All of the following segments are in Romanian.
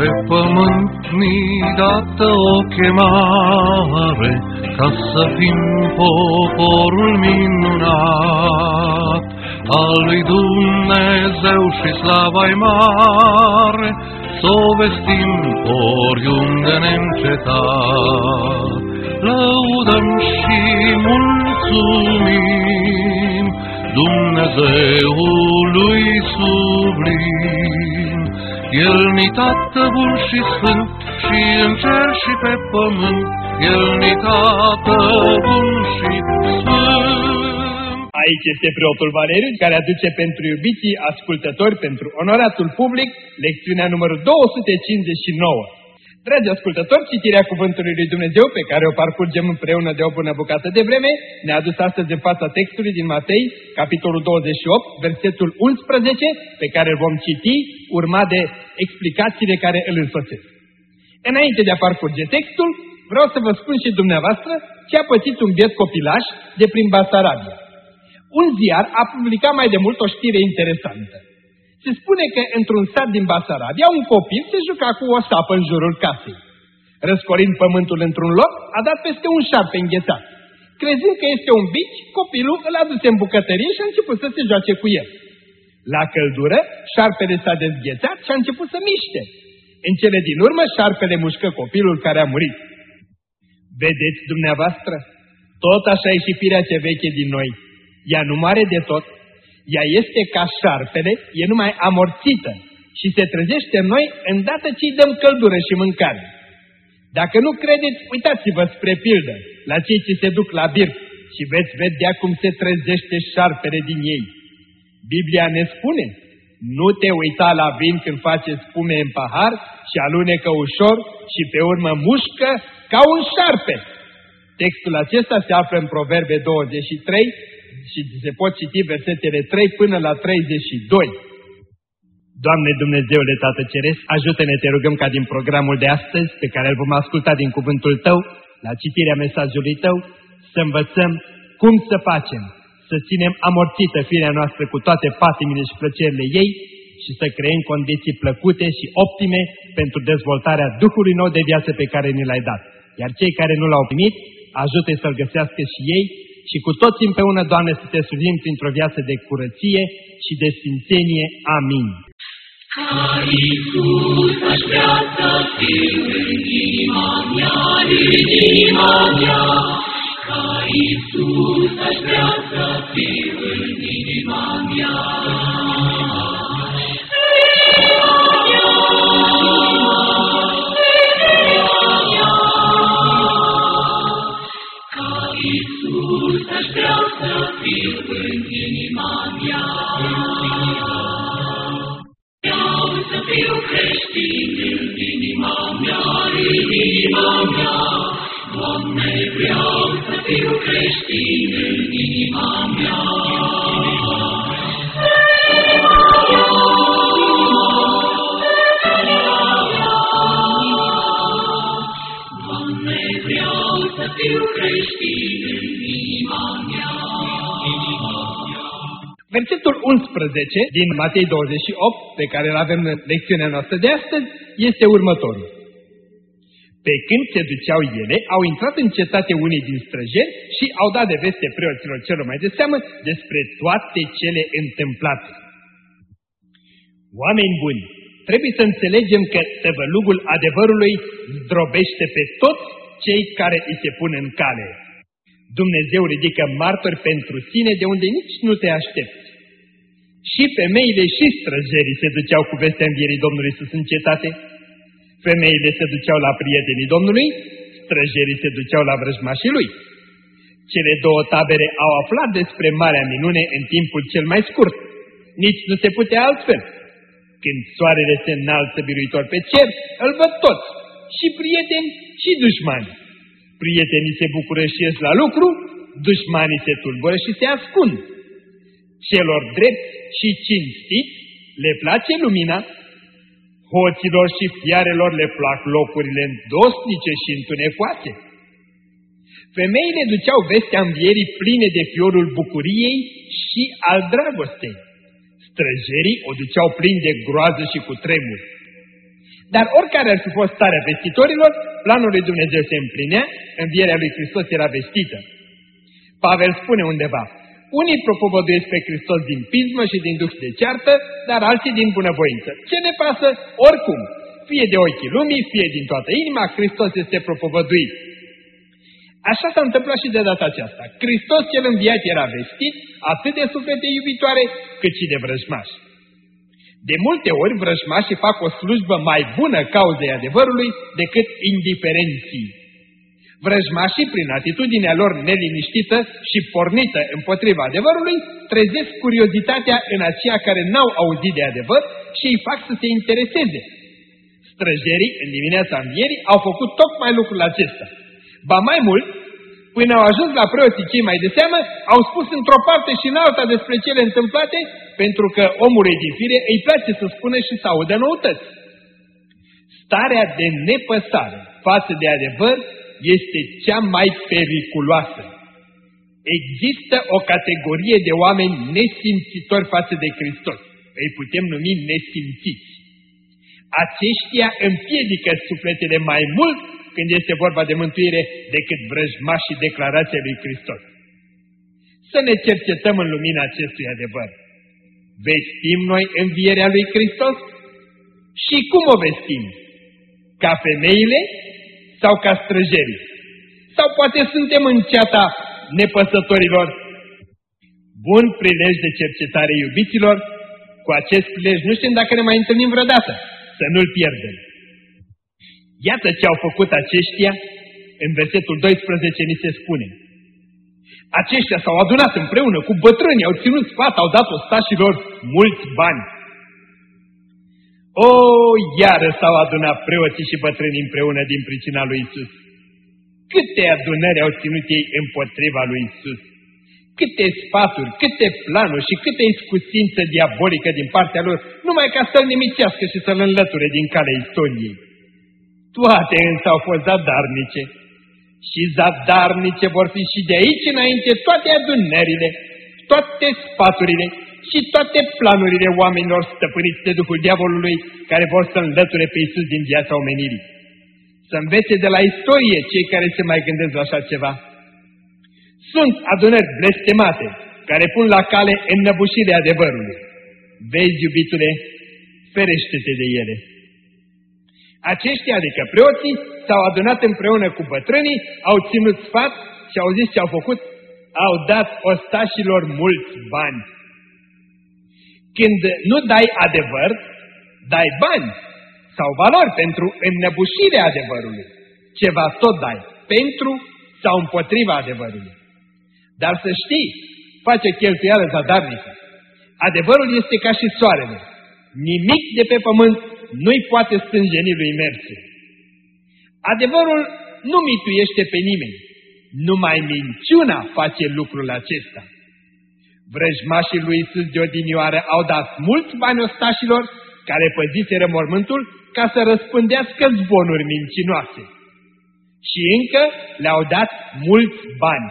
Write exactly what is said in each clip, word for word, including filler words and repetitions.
Pe pământ mi-i dată o chemare, ca să fim poporul minunat, al lui Dumnezeu și slava-i mare, s-o vestim oriunde neîncetat. Lăudăm și mulțumim Dumnezeului sublim. El ni tată bun și sfânt, și în cer și pe pământ, El ni tată bun și sfânt. Aici este preotul Valeriu, care aduce pentru iubiții ascultători, pentru onoratul public, lecțiunea numărul două sute cincizeci și nouă. Dragi ascultători, citirea Cuvântului lui Dumnezeu, pe care o parcurgem împreună de o bună bucată de vreme, ne-a adus astăzi în fața textului din Matei, capitolul douăzeci și opt, versetul unsprezece, pe care îl vom citi, urmat de explicațiile care îl însoțesc. Înainte de a parcurge textul, vreau să vă spun și dumneavoastră ce a pățit un biet copilaș de prin Basarabia. Un ziar a publicat mai de mult o știre interesantă. Se spune că într-un sat din Basarabia, un copil se juca cu o sapă în jurul casei. Răscorind pământul într-un loc, a dat peste un șarpe înghețat. Crezând că este un bici, copilul îl aduse în bucătărie și a început să se joace cu el. La căldură, șarpele s-a dezghețat și a început să miște. În cele din urmă, șarpele mușcă copilul care a murit. Vedeți dumneavoastră? Tot așa e și firea ce veche din noi. Ea nu moare de tot. Ea este ca șarpele, e numai amorțită și se trezește în noi îndată ce îi dăm căldură și mâncare. Dacă nu credeți, uitați-vă spre pildă la cei ce se duc la birt și veți vedea cum se trezește șarpele din ei. Biblia ne spune, nu te uita la vin când face spume în pahar și alunecă ușor și pe urmă mușcă ca un șarpe. Textul acesta se află în Proverbe douăzeci și trei, și se pot citi versetele trei până la treizeci și doi. Doamne Dumnezeule Tată Ceresc, ajută-ne, te rugăm, ca din programul de astăzi, pe care îl vom asculta din cuvântul Tău, la citirea mesajului Tău, să învățăm cum să facem, să ținem amorțită firea noastră cu toate patimile și plăcerile ei și să creăm condiții plăcute și optime pentru dezvoltarea Duhului nou de viață pe care ni l-ai dat. Iar cei care nu l-au primit, ajută-i să-l găsească și ei, și cu toți împreună, Doamne, să te slujim printr-o viață de curăție și de sfințenie. Amin. Ca Iisus aș vrea să fiu în inima mea, în inima mea. Ca Iisus aș vrea să fiu în inima mea. Aș vrea să fiu în inima mea. Vreau să fiu creștin în inima mea, în inima mea. Doamne, vreau să fiu creștin în inima mea. Doamne, vreau să fiu creștin în inima mea. Versetul unsprezece din Matei douăzeci și opt, pe care îl avem în lecțiunea noastră de astăzi, este următorul. Pe când se duceau ele, au intrat în cetate unii din străjeri și au dat de veste preoților celor mai de seamă despre toate cele întâmplate. Oameni buni, trebuie să înțelegem că tăvălugul adevărului zdrobește pe toți cei care îi se pun în cale. Dumnezeu ridică martori pentru sine de unde nici nu te aștepți. Și femeile și străjerii se duceau cu vestea învierii Domnului Iisus în cetate. Femeile se duceau la prietenii Domnului, străjerii se duceau la vrăjmașii lui. Cele două tabere au aflat despre marea minune în timpul cel mai scurt. Nici nu se putea altfel. Când soarele se înalță biruitor pe cer, îl văd toți, și prieteni și dușmani. Prietenii se bucură și ies la lucru, dușmanii se tulbură și se ascund. Celor drepți și cinstiți le place lumina, hoților și fiarelor le plac locurile îndosnice și întunecoase. Femeile duceau vestea învierii pline de fiorul bucuriei și al dragostei. Străjerii o duceau plini de groază și cu tremur. Dar oricare ar fi fost starea vestitorilor, planul lui Dumnezeu se împlinea, învierea lui Hristos era vestită. Pavel spune undeva, unii propovăduiesc pe Hristos din pismă și din duh de ceartă, dar alții din bunăvoință. Ce ne pasă? Oricum, fie de ochii lumii, fie din toată inima, Hristos este propovăduit. Așa s-a întâmplat și de data aceasta. Hristos cel înviat era vestit atât de suflete iubitoare, cât și de vrăjmași. De multe ori vrăjmașii fac o slujbă mai bună cauzei adevărului decât indiferenții. Vrăjmașii, prin atitudinea lor neliniștită și pornită împotriva adevărului, trezesc curiozitatea în aceia care n-au auzit de adevăr și îi fac să se intereseze. Străjerii, în dimineața învierii, au făcut tocmai lucrul acesta. Ba mai mult, până au ajuns la preoții cei mai de seamă, au spus într-o parte și în alta despre cele întâmplate, pentru că omului din fire îi place să spună și să audă noutăți. Starea de nepăsare față de adevăr este cea mai periculoasă. Există o categorie de oameni nesimțitori față de Hristos. Îi putem numi nesimțiți. Aceștia împiedică sufletele mai mult când este vorba de mântuire decât vrăjmașii declarației lui Hristos. Să ne cercetăm în lumina acestui adevăr. Vestim noi învierea lui Hristos? Și cum o vestim? Ca femeile sau ca străjerii? Sau poate suntem în ceata nepăsătorilor? Bun prilej de cercetare, iubiților, cu acest prilej nu știm dacă ne mai întâlnim vreodată, să nu-l pierdem. Iată ce au făcut aceștia, în versetul doisprezece ni se spune. Aceștia s-au adunat împreună cu bătrâni, au ținut sfat, au dat ostașilor mulți bani. O, iară s-au adunat preoții și bătrânii împreună din pricina lui Isus. Câte adunări au ținut ei împotriva lui Isus. Câte sfaturi, câte planuri și câte iscusință diabolică din partea lor, numai ca să-l nimicească și să-l înlăture din calea istoriei. Toate însă au fost zadarnice. Și zadarnice vor fi și de aici înainte toate adunările, toate sfaturile și toate planurile oamenilor stăpâniți de Duhul Diavolului care vor să înlăture pe Iisus din viața omenirii. Să învețe de la istorie cei care se mai gândesc la așa ceva. Sunt adunări blestemate care pun la cale înnăbușirea adevărului. Vezi, iubitule, ferește-te de ele. Aceștia, adică preoții, s-au adunat împreună cu bătrânii, au ținut sfat și au zis ce au făcut, au dat ostașilor mulți bani. Când nu dai adevăr, dai bani sau valori pentru înnăbușirea adevărului. Ceva tot dai, pentru sau împotriva adevărului. Dar să știi, face cheltuială zadarnică. Adevărul este ca și soarele. Nimic de pe pământ nu-i poate stânjeni lui mersul. Adevărul nu mituiește pe nimeni. Numai minciuna face lucrul acesta. Vrăjmașii lui Iisus de odinioară au dat mulți bani ostașilor care păziseră mormântul ca să răspândească zvonuri mincinoase. Și încă le-au dat mulți bani.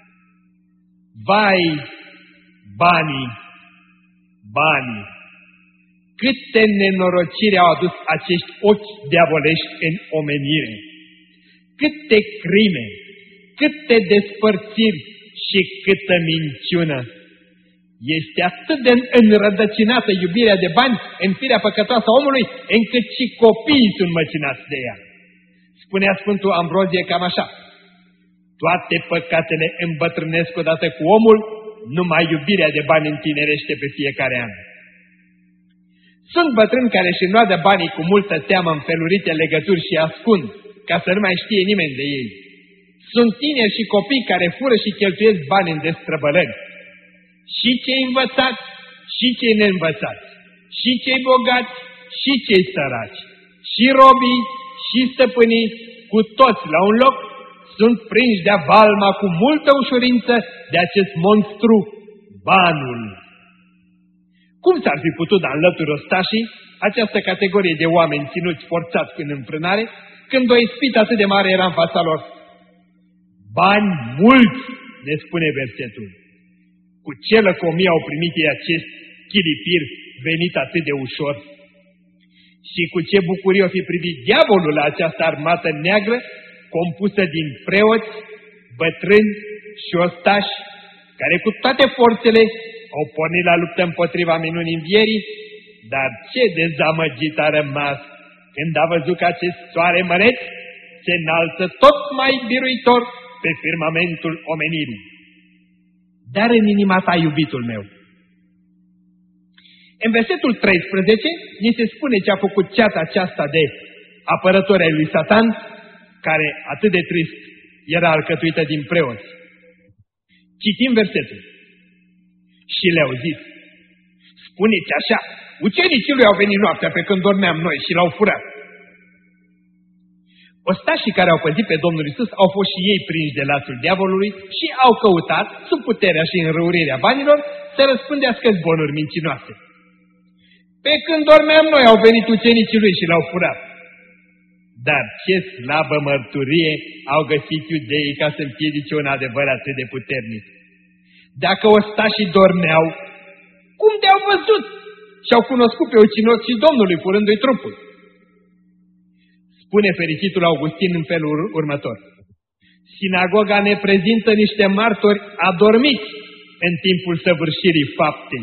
Vai, banii, banii! Câte nenorociri au adus acești ochi diavolești în omenire! Câte crime, câte despărțiri și câtă minciună! Este atât de înrădăcinată iubirea de bani în firea păcătoasă a omului, încât și copiii sunt măcinați de ea. Spunea Sfântul Ambrozie cam așa: toate păcatele îmbătrânesc odată cu omul, numai iubirea de bani întinerește pe fiecare an. Sunt bătrâni care își înnoadă banii cu multă teamă în felurite legături și ascund, ca să nu mai știe nimeni de ei. Sunt tineri și copii care fură și cheltuiesc bani în destrăbălări. Și cei învățați, și cei neînvățați, și cei bogați, și cei săraci, și robii, și stăpânii, cu toți la un loc, sunt prinși de-a valma cu multă ușurință de acest monstru, banul. Cum s-ar fi putut da înlături ostașii această categorie de oameni ținuți forțați în înfrânare, când o ispită atât de mare era în fața lor? Bani mulți, ne spune versetul. Cu ce lăcomie au primit ei acest chilipir venit atât de ușor. Și cu ce bucurie o fi privit diavolul la această armată neagră, compusă din preoți, bătrâni și ostași, care cu toate forțele au pornit la luptă împotriva minunii învierii, dar ce dezamăgit a rămas când a văzut că acest soare măreț se înalță tot mai biruitor pe firmamentul omenirii. Dar în inima ta, iubitul meu, în versetul treisprezece, ni se spune ce a făcut ceata aceasta de apărători ai lui Satan, care atât de trist era alcătuită din preoți. Citim versetul. Și le-au zis, spuneți așa, ucenicii lui au venit noaptea pe când dormeam noi și l-au furat. Ostașii care au păzit pe Domnul Iisus au fost și ei prinși de lațul diavolului și au căutat, sub puterea și înrăurirea banilor, să răspândească zvonuri mincinoase. Pe când dormeam noi au venit ucenicii lui și l-au furat. Dar ce slabă mărturie au găsit iudeii ca să împiedice un adevăr atât de puternic. Dacă ostașii dormeau, cum te-au văzut și-au cunoscut pe ucinoții Domnului furându-i trupul? Spune fericitul Augustin în felul următor. Sinagoga ne prezintă niște martori adormiți în timpul săvârșirii faptei.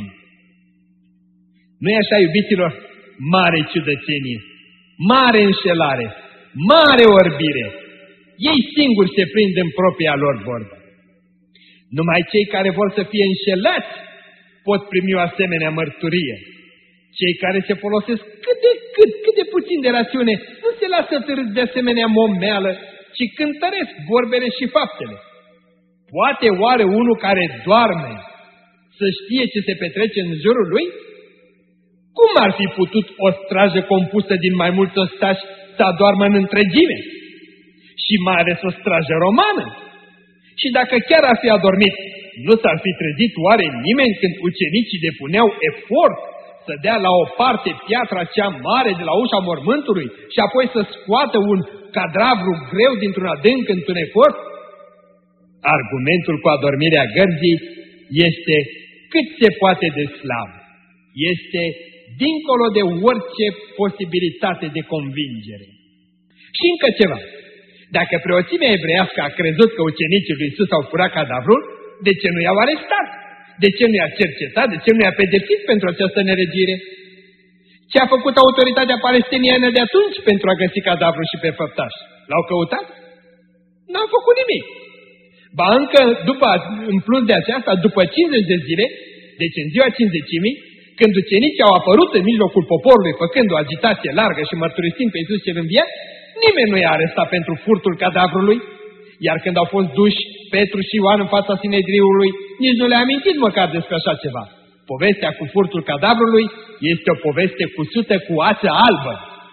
Nu-i așa, iubiților? Mare ciudățenie, mare înșelare, mare orbire. Ei singuri se prind în propria lor vorbă. Numai cei care vor să fie înșelați pot primi o asemenea mărturie. Cei care se folosesc cât de cât, cât de puțin de rațiune, nu se lasă târâți de asemenea momeală, ci cântăresc vorbele și faptele. Poate oare unul care doarme să știe ce se petrece în jurul lui? Cum ar fi putut o strajă compusă din mai mulți ostași să adoarmă în întregime? Și mai ales o strajă romană? Și dacă chiar ar fi adormit, nu s-ar fi trezit oare nimeni când ucenicii depuneau efort să dea la o parte piatra cea mare de la ușa mormântului și apoi să scoată un cadavru greu dintr-un adânc întunecos? Argumentul cu adormirea gărzii este cât se poate de slab. Este dincolo de orice posibilitate de convingere. Și încă ceva. Dacă preoțimea evreiască a crezut că ucenicii lui Iisus au furat cadavrul, de ce nu i-au arestat? De ce nu i-a cercetat? De ce nu i-a pedepsit pentru această neregire? Ce a făcut autoritatea palestiniană de atunci pentru a găsi cadavrul și pe făptaș? L-au căutat? N-au făcut nimic. Ba încă, după, în plus de aceasta, după cincizeci de zile, deci în ziua cincizecimii, când ucenicii au apărut în mijlocul poporului făcând o agitație largă și mărturisind pe Iisus cel înviat, nimeni nu i-a arestat pentru furtul cadavrului, iar când au fost duși Petru și Ioan în fața Sinedriului, nici nu le-a amintit măcar despre așa ceva. Povestea cu furtul cadavrului este o poveste cusută cu ață albă.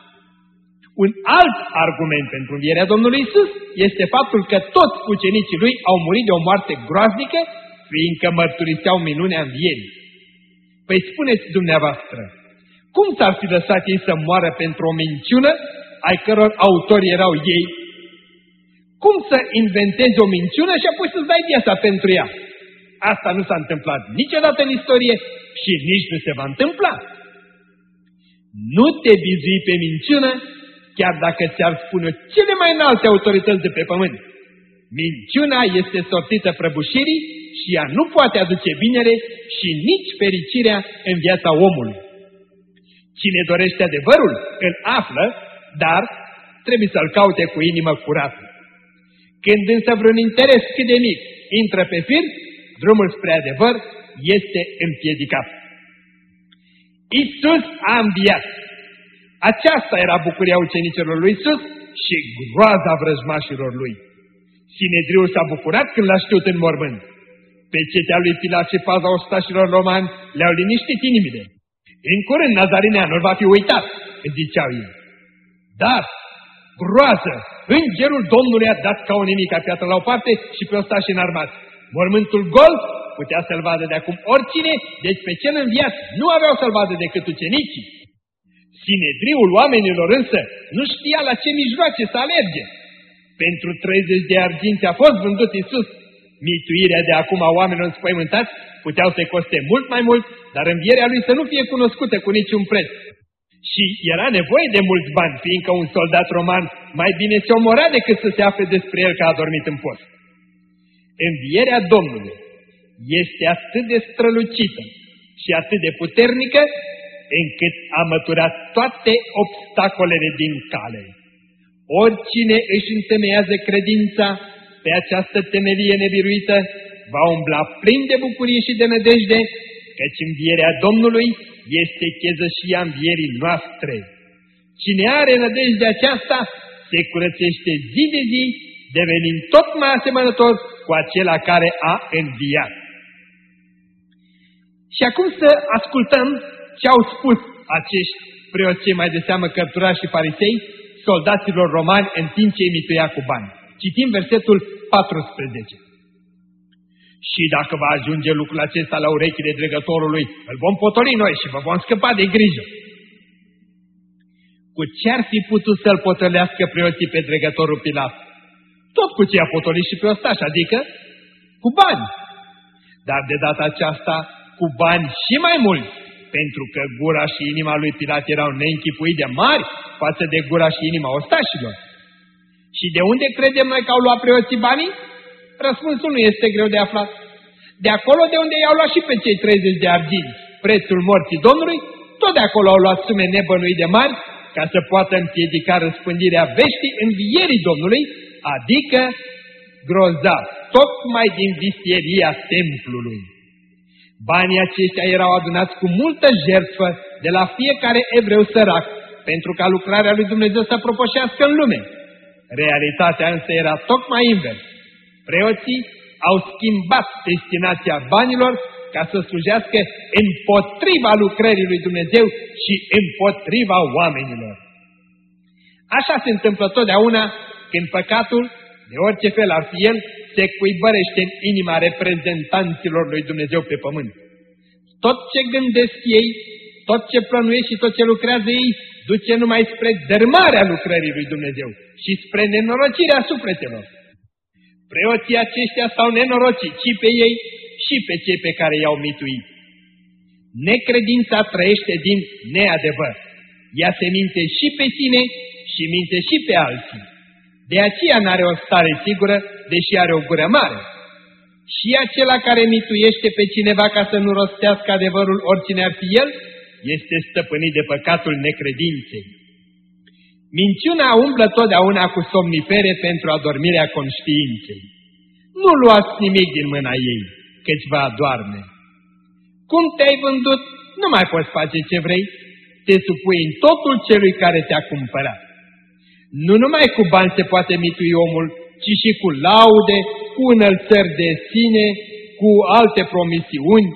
Un alt argument pentru învierea Domnului Iisus este faptul că toți ucenicii lui au murit de o moarte groaznică, fiindcă mărturiseau minunea învierii. Păi spuneți dumneavoastră, cum s-ar fi lăsat ei să moară pentru o minciună ai căror autori erau ei? Cum să inventezi o minciună și apoi să-ți dai viața pentru ea? Asta nu s-a întâmplat niciodată în istorie și nici nu se va întâmpla. Nu te bizui pe minciună, chiar dacă ți-ar spune cele mai înalte autorități de pe pământ. Minciuna este sortită prăbușirii și ea nu poate aduce binere și nici fericirea în viața omului. Cine dorește adevărul, îl află, dar trebuie să-l caute cu inimă curată. Când însă vreun interes cât de mic intră pe fir, drumul spre adevăr este împiedicat. Iisus a înviat. Aceasta era bucuria ucenicilor lui Iisus și groaza vrăjmașilor lui. Sinedriul s-a bucurat când l-a știut în mormânt. Pe cetea lui Pilat și paza ostașilor romani le-au liniștit inimile. În curând Nazarineanul va fi uitat, ziceau ei. Dar, groază, îngerul Domnului a dat ca o nimica piatră la o parte și pe ostași înarmați. Mormântul gol putea să-l vadă de acum oricine, deci pe cel înviat nu aveau să-l vadă decât ucenicii. Sinedriul oamenilor însă nu știa la ce mijloace să alerge. Pentru treizeci de arginți a fost vândut Iisus. Mituirea de acum a oamenilor înspăimântați puteau să-i coste mult mai mult, dar învierea lui să nu fie cunoscută cu niciun preț. Și era nevoie de mulți bani, fiindcă un soldat roman mai bine se omora decât să se afle despre el că a dormit în post. Învierea Domnului este atât de strălucită și atât de puternică, încât a măturat toate obstacolele din cale. Oricine își întemeiază credința pe această temelie nebiruită, va umbla plin de bucurie și de nădejde, căci învierea Domnului este chezășia învierii noastre. Cine are nădejdea aceasta, se curățește zi de zi, devenind tot mai asemănător cu acela care a înviat. Și acum să ascultăm ce au spus acești preoți, mai de seamă cărturași și farisei, soldaților romani în timp ce îi mituia cu bani. Citim versetul paisprezece. Și dacă va ajunge lucrul acesta la urechile dregătorului, îl vom potoli noi și vă vom scăpa de grijă. Cu ce ar fi putut să-l potolească preoții pe dregătorul Pilat? Tot cu ce a potolit și pe ostaș, adică cu bani. Dar de data aceasta cu bani și mai mulți, pentru că gura și inima lui Pilat erau neînchipuit de mari față de gura și inima ostașilor. Și de unde credem noi că au luat preoții banii? Răspunsul nu este greu de aflat. De acolo de unde i-au luat și pe cei treizeci de argini, prețul morții Domnului, tot de acolo au luat sume nebănuit de mari, ca să poată împiedica răspândirea veștii învierii Domnului, adică grozav, tocmai din vistieria templului. Banii aceștia erau adunați cu multă jertfă de la fiecare evreu sărac, pentru ca lucrarea lui Dumnezeu să propășească în lume. Realitatea însă era tocmai invers. Preoții au schimbat destinația banilor ca să slujească împotriva lucrării lui Dumnezeu și împotriva oamenilor. Așa se întâmplă totdeauna când păcatul, de orice fel ar fi el, se cuibărește în inima reprezentanților lui Dumnezeu pe pământ. Tot ce gândesc ei, tot ce plănuiesc și tot ce lucrează ei, duce numai spre dărmarea lucrării lui Dumnezeu și spre nenorocirea sufletelor. Preoții aceștia s-au nenorocit și pe ei și pe cei pe care i-au mituit. Necredința trăiește din neadevăr. Ea se minte și pe sine și minte și pe alții. De aceea n-are o stare sigură, deși are o gură mare. Și acela care mituiește pe cineva ca să nu rostească adevărul oricine ar fi el, este stăpânit de păcatul necredinței. Minciuna umblă totdeauna cu somnifere pentru adormirea conștiinței. Nu luați nimic din mâna ei, căci vă adorme. Cum te-ai vândut, nu mai poți face ce vrei, te supui în totul celui care te-a cumpărat. Nu numai cu bani se poate mitui omul, ci și cu laude, cu înălțări de sine, cu alte promisiuni.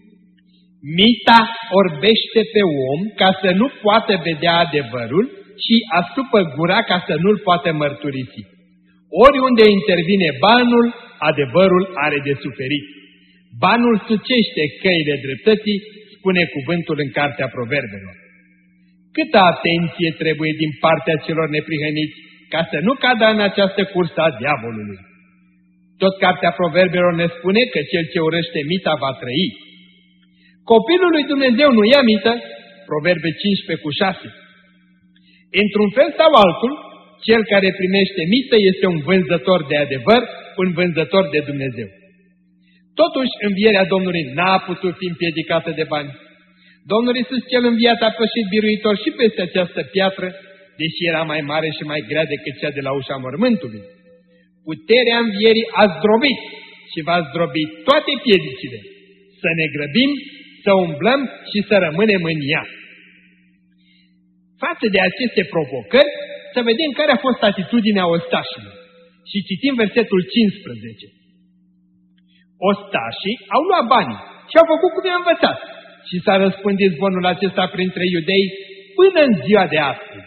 Mita orbește pe om ca să nu poată vedea adevărul și astupă gura ca să nu-l poată mărturisi. Oriunde intervine banul, adevărul are de suferit. Banul sucește căile dreptății, spune cuvântul în Cartea Proverbelor. Câtă atenție trebuie din partea celor neprihăniți ca să nu cadă în această cursă a diavolului. Tot Cartea Proverbelor ne spune că cel ce urăște mita va trăi. Copilul lui Dumnezeu nu ia mită, Proverbe cincisprezece cu șase. Într-un fel sau altul, cel care primește mită este un vânzător de adevăr, un vânzător de Dumnezeu. Totuși, învierea Domnului n-a putut fi împiedicată de bani. Domnul Iisus cel înviat a pășit biruitor și peste această piatră, deși era mai mare și mai grea decât cea de la ușa mormântului. Puterea învierii a zdrobit și va zdrobi toate piedicile. Să ne grăbim, să umblăm și să rămânem în ea. Față de aceste provocări, să vedem care a fost atitudinea ostașilor. Și citim versetul cincisprezece. Ostașii au luat banii și au făcut cum i-a învățat. Și s-a răspândit zvonul acesta printre iudei până în ziua de astăzi.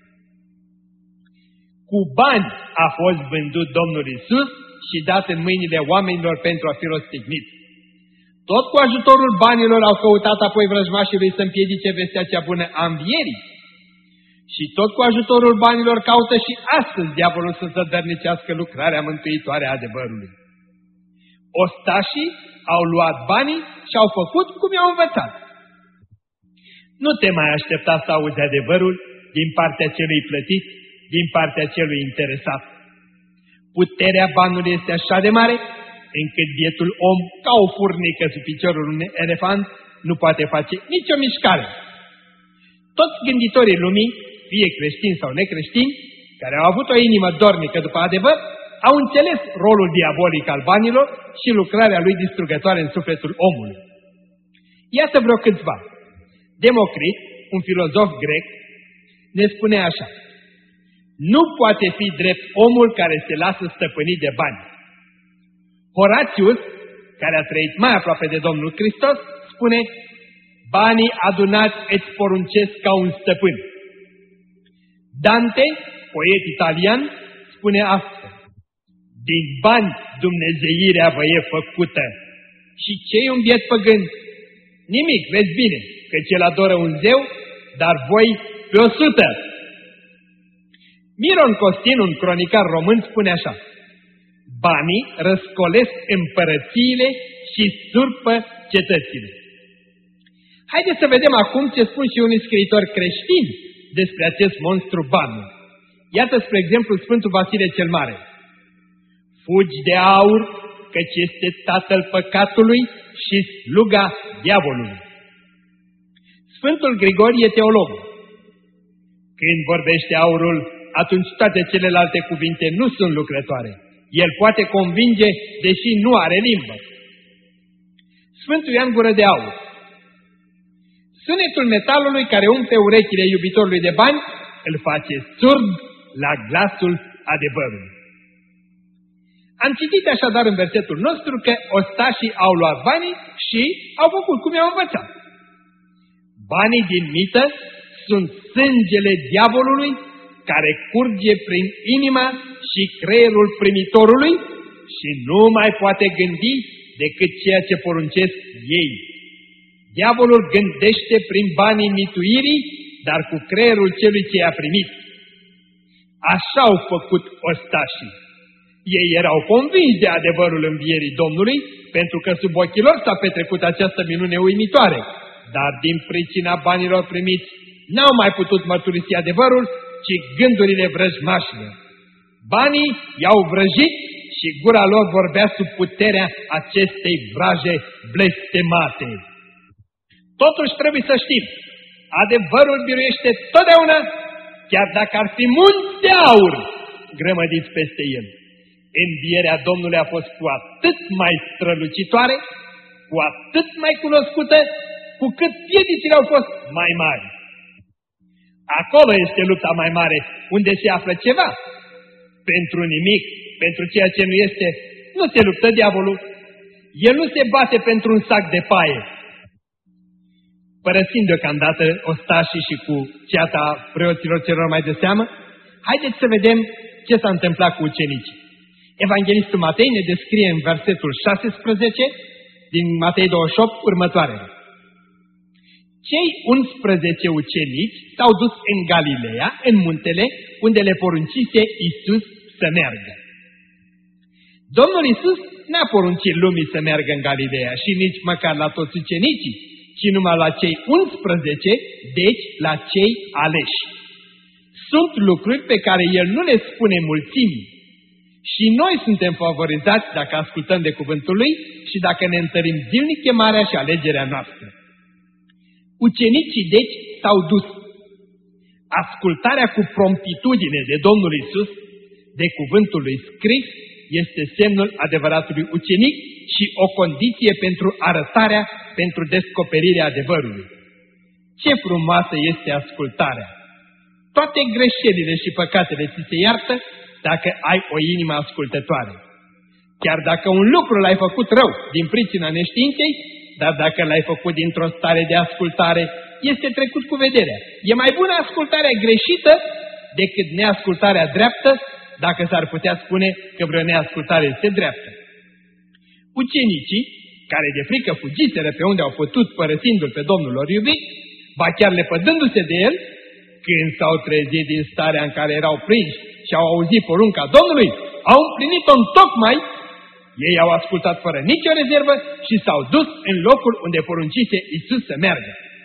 Cu bani a fost vândut Domnul Iisus și dat în mâinile oamenilor pentru a fi rostignit. Tot cu ajutorul banilor au căutat apoi vrăjmașii lui să împiedice vestea cea bună a învierii. Și tot cu ajutorul banilor caută și astăzi diavolul să zădărnicească lucrarea mântuitoare a adevărului. Ostașii au luat banii și au făcut cum i-au învățat. Nu te mai aștepta să auzi adevărul din partea celui plătit, din partea celui interesat. Puterea banului este așa de mare, încât bietul om, ca o furnică sub piciorul unui elefant, nu poate face nicio mișcare. Toți gânditorii lumii, fie creștini sau necreștini, care au avut o inimă dornică după adevăr, au înțeles rolul diabolic al banilor și lucrarea lui distrugătoare în sufletul omului. Iată vreo câțiva. Democrit, un filozof grec, ne spune așa: nu poate fi drept omul care se lasă stăpânit de bani. Horatius, care a trăit mai aproape de Domnul Hristos, spune: banii adunați îți poruncesc ca un stăpân. Dante, poet italian, spune astfel: din bani dumnezeirea vă e făcută. Și ce-i un biet păgân? Nimic, vezi bine, că cel adoră un zeu, dar voi pe o sută. Miron Costin, un cronicar român, spune așa: banii răscolesc împărățiile și surpă cetățile. Haideți să vedem acum ce spun și unii scriitori creștini despre acest monstru banul. Iată, spre exemplu, Sfântul Vasile cel Mare: fugi de aur, căci este tatăl păcatului și sluga diavolului. Sfântul Grigorie Teologul: când vorbește aurul, atunci toate celelalte cuvinte nu sunt lucrătoare. El poate convinge, deși nu are limbă. Sfântul Ioan Gură de Aur: sunetul metalului care umple urechile iubitorului de bani îl face surd la glasul adevărului. Am citit așadar în versetul nostru că ostașii au luat banii și au făcut cum i-au învățat. Banii din mită sunt sângele diavolului care curge prin inima și creierul primitorului și nu mai poate gândi decât ceea ce poruncesc ei. Diavolul gândește prin banii mituirii, dar cu creierul celui ce i-a primit. Așa au făcut ostașii. Ei erau convinși de adevărul învierii Domnului, pentru că sub ochii lor s-a petrecut această minune uimitoare, dar din pricina banilor primiți n-au mai putut mărturisi adevărul, ci gândurile vrăjmașilor. Banii i-au vrăjit și gura lor vorbea sub puterea acestei vraje blestemate. Totuși trebuie să știm, adevărul biruiește totdeauna, chiar dacă ar fi munți de aur grămădiți peste el. Învierea Domnului a fost cu atât mai strălucitoare, cu atât mai cunoscută, cu cât piedicile au fost mai mari. Acolo este lupta mai mare, unde se află ceva. Pentru nimic, pentru ceea ce nu este, nu se luptă diavolul. El nu se bate pentru un sac de paie. Părăsind deocamdată ostașii și cu ceata preoților celor mai de seamă, haideți să vedem ce s-a întâmplat cu ucenicii. Evanghelistul Matei ne descrie în versetul șaisprezece din Matei douăzeci și opt următoarele: cei unsprezece ucenici s-au dus în Galileea, în muntele unde le poruncise Iisus să meargă. Domnul Iisus n-a poruncit lumii să meargă în Galileea și nici măcar la toți ucenicii, ci numai la cei unsprezece, deci la cei aleși. Sunt lucruri pe care El nu le spune mulțimii. Și noi suntem favorizați dacă ascultăm de cuvântul Lui și dacă ne întărim zilnic chemarea și alegerea noastră. Ucenicii, deci, s-au dus. Ascultarea cu promptitudine de Domnul Iisus, de cuvântul Lui scris, este semnul adevăratului ucenic și o condiție pentru arătarea, pentru descoperirea adevărului. Ce frumoasă este ascultarea! Toate greșelile și păcatele ți se iartă dacă ai o inimă ascultătoare. Chiar dacă un lucru l-ai făcut rău din pricina neștiinței, dar dacă l-ai făcut dintr-o stare de ascultare, este trecut cu vederea. E mai bună ascultarea greșită decât neascultarea dreaptă, dacă s-ar putea spune că vreo neascultare este dreaptă. Ucenicii, care de frică fugiseră pe unde au putut părăsindu-L pe Domnul lor iubit, ba chiar lepădându-se de El, când s-au trezit din starea în care erau prinși și au auzit porunca Domnului, au împlinit-o întocmai, ei au ascultat fără nicio rezervă și s-au dus în locul unde poruncise Iisus să meargă.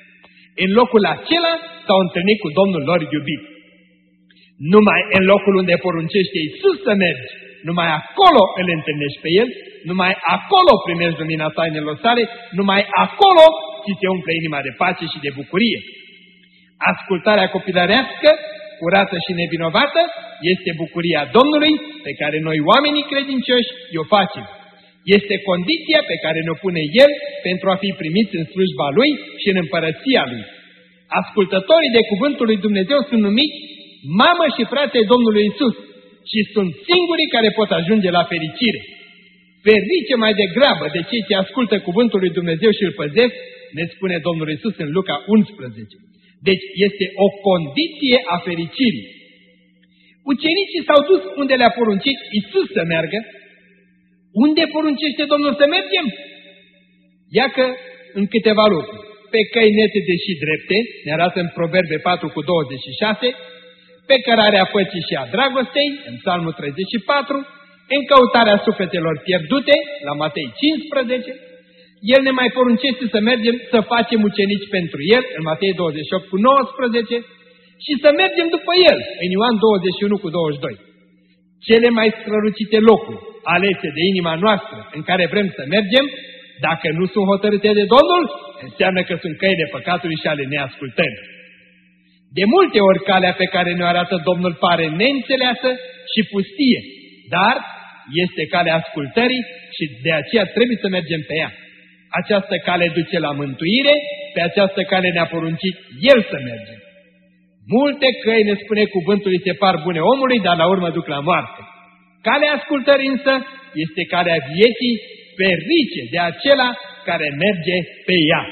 În locul acela s-au întâlnit cu Domnul lor iubit. Numai în locul unde poruncește Iisus să mergi, numai acolo îl întâlnești pe El, numai acolo primești lumina tainelor sale, numai acolo ți se umple inima de pace și de bucurie. Ascultarea copilărească, curată și nevinovată, este bucuria Domnului pe care noi oamenii credincioși o facem. Este condiția pe care ne-o pune El pentru a fi primiți în slujba Lui și în împărăția Lui. Ascultătorii de cuvântul lui Dumnezeu sunt numiți mamă și frate ai Domnului Iisus și sunt singurii care pot ajunge la fericire. Ferice mai degrabă de cei ce ascultă cuvântul lui Dumnezeu și îl păzesc, ne spune Domnul Iisus în Luca unsprezece. Deci este o condiție a fericirii. Ucenicii s-au dus unde le-a poruncit Iisus să meargă. Unde poruncește Domnul să mergem? Iacă în câteva lucruri. Pe căi netede și drepte, ne arată în Proverbe patru cu douăzeci și șase, pe cărarea păcii și a dragostei, în Psalmul treizeci și patru, în căutarea sufletelor pierdute, la Matei cincisprezece, El ne mai poruncește să mergem să facem ucenici pentru El, în Matei douăzeci și opt cu nouăsprezece, și să mergem după El, în Ioan douăzeci și unu cu douăzeci și doi. Cele mai strălucite locuri alese de inima noastră în care vrem să mergem, dacă nu sunt hotărâte de Domnul, înseamnă că sunt căile păcatului și ale neascultării. De multe ori calea pe care ne arată Domnul pare neînțeleasă și pustie, dar este calea ascultării și de aceea trebuie să mergem pe ea. Această cale duce la mântuire, pe această cale ne-a poruncit El să mergem. Multe căi, ne spune cuvântul, îi se par bune omului, dar la urmă duc la moarte. Calea ascultării însă este calea vieții, ferice de acela care merge pe ea.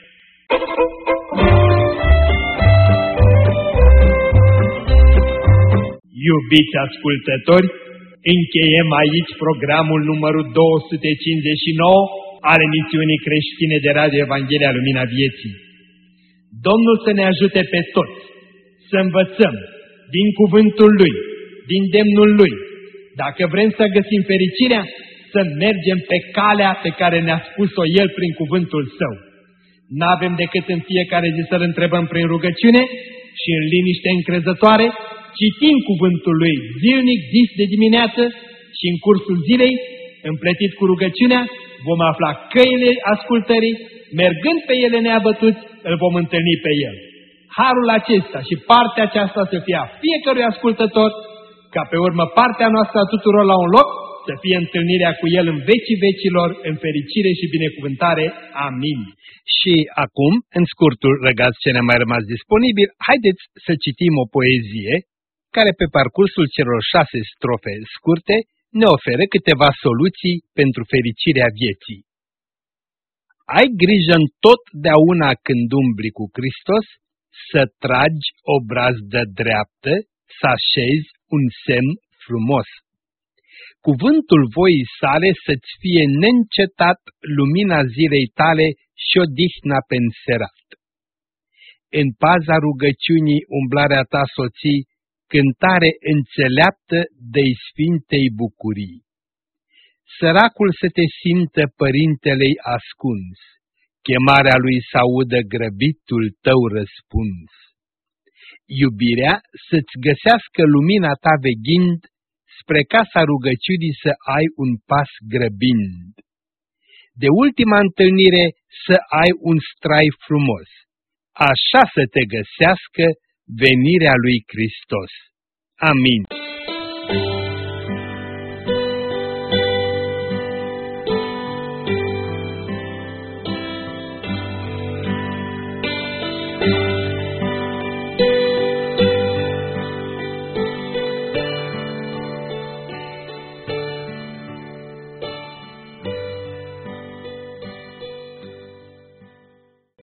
Iubiți ascultători, încheiem aici programul numărul două sute cincizeci și nouă al emisiunii creștine de Radio Evanghelia Lumina Vieții. Domnul să ne ajute pe toți să învățăm din cuvântul Lui, din demnul Lui. Dacă vrem să găsim fericirea, să mergem pe calea pe care ne-a spus-o El prin cuvântul Său. N-avem decât în fiecare zi să-L întrebăm prin rugăciune și în liniște încrezătoare, citim cuvântul Lui zilnic, zis de dimineață și în cursul zilei, împletit cu rugăciunea, vom afla căile ascultării, mergând pe ele neabătuți, îl vom întâlni pe El. Harul acesta și partea aceasta să fie a fiecărui ascultător, ca pe urmă partea noastră a tuturor la un loc, să fie întâlnirea cu El în vecii vecilor, în fericire și binecuvântare. Amin. Și acum, în scurtul răgaz ce ne-a mai rămas disponibil, haideți să citim o poezie care pe parcursul celor șase strofe scurte ne oferă câteva soluții pentru fericirea vieții. Ai grijă întotdeauna când umbli cu Hristos să tragi o brazdă dreaptă, să așezi un semn frumos. Cuvântul voii sale să-ți fie neîncetat lumina zilei tale și odihna pe înserat. În paza rugăciunii umblarea ta soții, cântare înțeleaptă de-i sfintei bucurii. Săracul să te simtă părintelei ascuns, chemarea lui s-audă grăbitul tău răspuns. Iubirea să-ți găsească lumina ta veghind, spre casa rugăciunii să ai un pas grăbind. De ultima întâlnire să ai un strai frumos, așa să te găsească venirea lui Hristos. Amin.